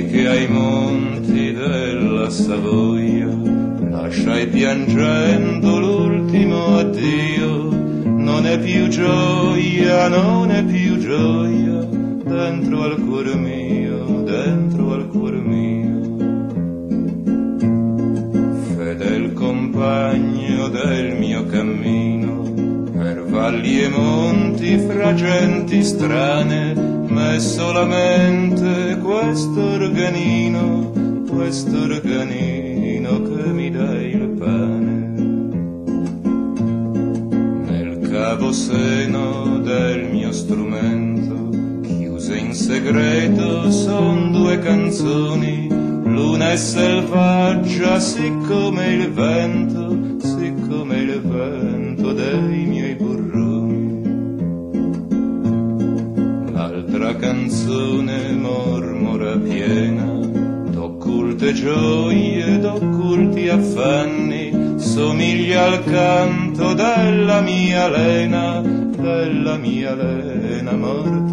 che ai monti della Savoia lasciai piangendo l'ultimo addio. Non è più gioia, non è più gioia dentro al cuore mio, dentro al cuore mio. Fedel compagno del mio cammino, per valli e monti fra genti strane, m'è solamente quest'organino che mi dà il pane. Nel cavo seno del mio strumento, chiuse in segreto, son due canzoni, l'una è selvaggia siccome il vento dei miei burroni. L'altra canzone mormora piena d'occulte gioie, d'occulti affanni, somiglia al canto della mia Lena morta